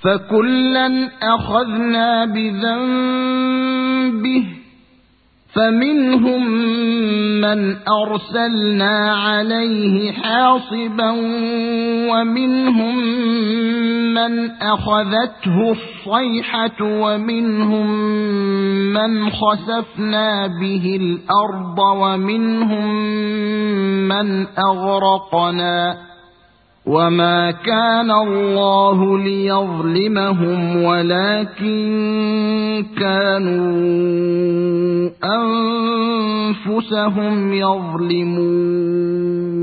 فكلا أخذنا بذنبه فمنهم من أرسلنا عليه حاصبا ومنهم من أخذته الصيحة ومنهم من خسفنا به الأرض ومنهم من أغرقنا وما كان الله ليظلمهم ولكن كانوا أنفسهم يظلمون